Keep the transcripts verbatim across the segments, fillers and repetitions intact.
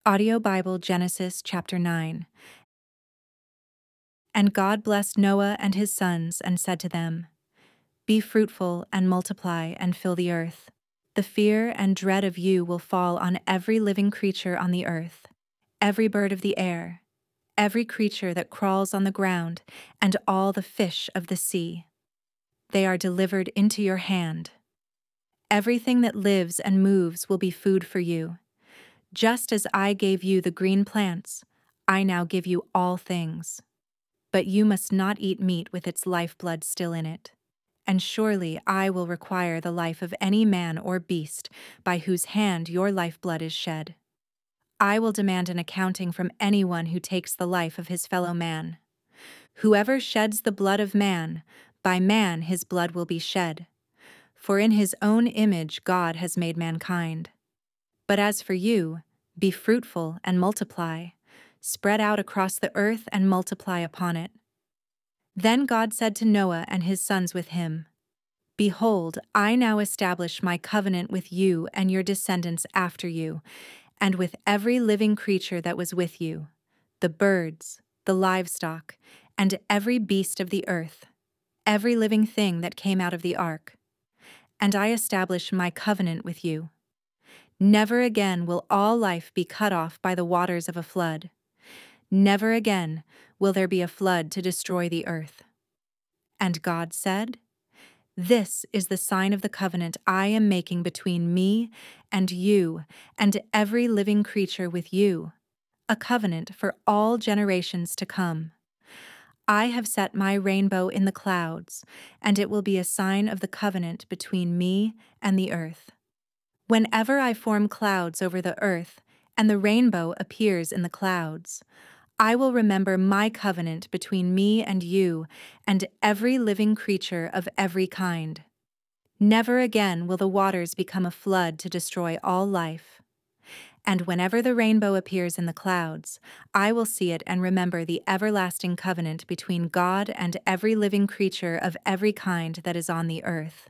Audio Bible Genesis chapter nine. And God blessed Noah and his sons and said to them, Be fruitful and multiply and fill the earth. The fear and dread of you will fall on every living creature on the earth, every bird of the air, every creature that crawls on the ground, and all the fish of the sea. They are delivered into your hand. Everything that lives and moves will be food for you. Just as I gave you the green plants, I now give you all things. But you must not eat meat with its lifeblood still in it. And surely I will require the life of any man or beast by whose hand your lifeblood is shed. I will demand an accounting from anyone who takes the life of his fellow man. Whoever sheds the blood of man, by man his blood will be shed. For in his own image God has made mankind. But as for you, be fruitful and multiply, spread out across the earth and multiply upon it. Then God said to Noah and his sons with him, Behold, I now establish my covenant with you and your descendants after you, and with every living creature that was with you, the birds, the livestock, and every beast of the earth, every living thing that came out of the ark. And I establish my covenant with you. Never again will all life be cut off by the waters of a flood. Never again will there be a flood to destroy the earth. And God said, This is the sign of the covenant I am making between me and you and every living creature with you, a covenant for all generations to come. I have set my rainbow in the clouds, and it will be a sign of the covenant between me and the earth. Whenever I form clouds over the earth, and the rainbow appears in the clouds, I will remember my covenant between me and you and every living creature of every kind. Never again will the waters become a flood to destroy all life. And whenever the rainbow appears in the clouds, I will see it and remember the everlasting covenant between God and every living creature of every kind that is on the earth.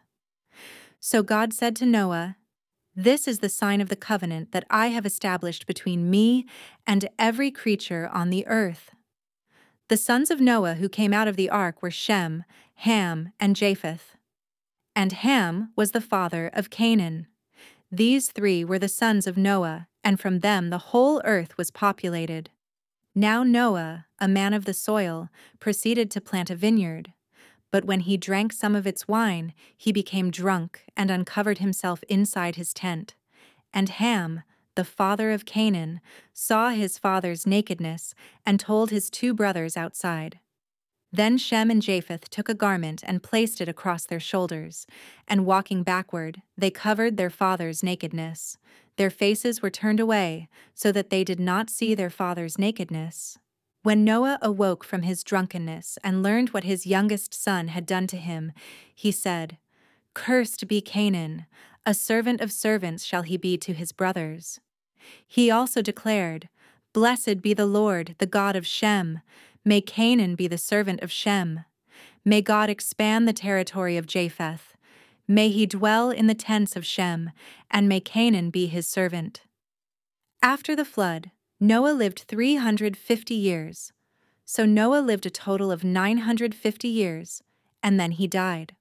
So God said to Noah, This is the sign of the covenant that I have established between me and every creature on the earth. The sons of Noah who came out of the ark were Shem, Ham, and Japheth. And Ham was the father of Canaan. These three were the sons of Noah, and from them the whole earth was populated. Now Noah, a man of the soil, proceeded to plant a vineyard. But when he drank some of its wine, he became drunk and uncovered himself inside his tent. And Ham, the father of Canaan, saw his father's nakedness and told his two brothers outside. Then Shem and Japheth took a garment and placed it across their shoulders, and walking backward, they covered their father's nakedness. Their faces were turned away, so that they did not see their father's nakedness. When Noah awoke from his drunkenness and learned what his youngest son had done to him, he said, Cursed be Canaan, a servant of servants shall he be to his brothers. He also declared, Blessed be the Lord, the God of Shem. May Canaan be the servant of Shem. May God expand the territory of Japheth. May he dwell in the tents of Shem, and may Canaan be his servant. After the flood, Noah lived three hundred fifty years. So Noah lived a total of nine hundred fifty years, and then he died.